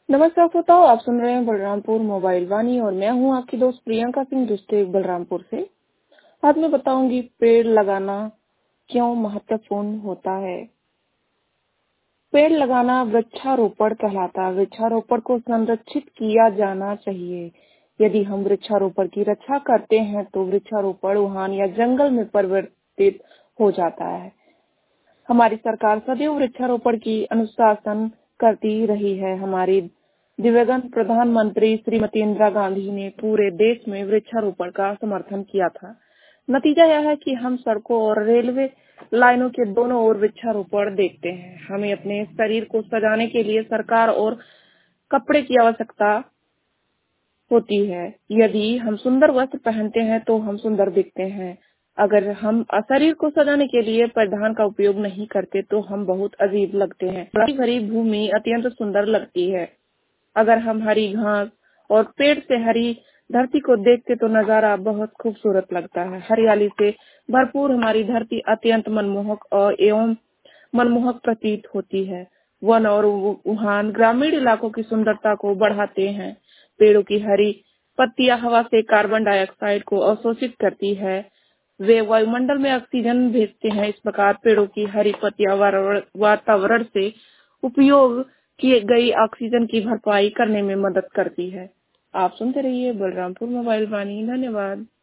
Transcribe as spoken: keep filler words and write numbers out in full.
नमस्कार श्रोताओ, आप सुन रहे हैं बलरामपुर मोबाइल वाणी और मैं हूं आपकी दोस्त प्रियंका सिंह डिस्ट्रिक्ट बलरामपुर से। आज मैं बताऊंगी पेड़ लगाना क्यों महत्वपूर्ण होता है। पेड़ लगाना वृक्षारोपण कहलाता है। वृक्षारोपण को संरक्षित किया जाना चाहिए। यदि हम वृक्षारोपण की रक्षा करते हैं तो वृक्षारोपण उद्यान या जंगल में परिवर्तित हो जाता है। हमारी सरकार सदैव वृक्षारोपण की अनुशासन करती रही है। हमारी दिवंगत प्रधानमंत्री श्रीमती इंदिरा गांधी ने पूरे देश में वृक्षारोपण का समर्थन किया था। नतीजा यह है कि हम सड़कों और रेलवे लाइनों के दोनों ओर वृक्षारोपण देखते हैं। हमें अपने शरीर को सजाने के लिए सरकार और कपड़े की आवश्यकता होती है। यदि हम सुंदर वस्त्र पहनते हैं तो हम सुंदर दिखते हैं। अगर हम शरीर को सजाने के लिए परिधान का उपयोग नहीं करते तो हम बहुत अजीब लगते हैं। हरी भरी भूमि अत्यंत सुंदर लगती है। अगर हम हरी घास और पेड़ से हरी धरती को देखते तो नजारा बहुत खूबसूरत लगता है। हरियाली से भरपूर हमारी धरती अत्यंत मनमोहक और एवं मनमोहक प्रतीत होती है। वन और उद्यान ग्रामीण इलाकों की सुंदरता को बढ़ाते हैं। पेड़ों की हरी पत्तियां हवा से कार्बन डाइऑक्साइड को अवशोषित करती है। वे वायुमंडल में ऑक्सीजन भेजते हैं। इस प्रकार पेड़ों की हरी पत्तियां वातावरण से उपयोग की गई ऑक्सीजन की भरपाई करने में मदद करती है। आप सुनते रहिए बलरामपुर मोबाइल वाणी। धन्यवाद।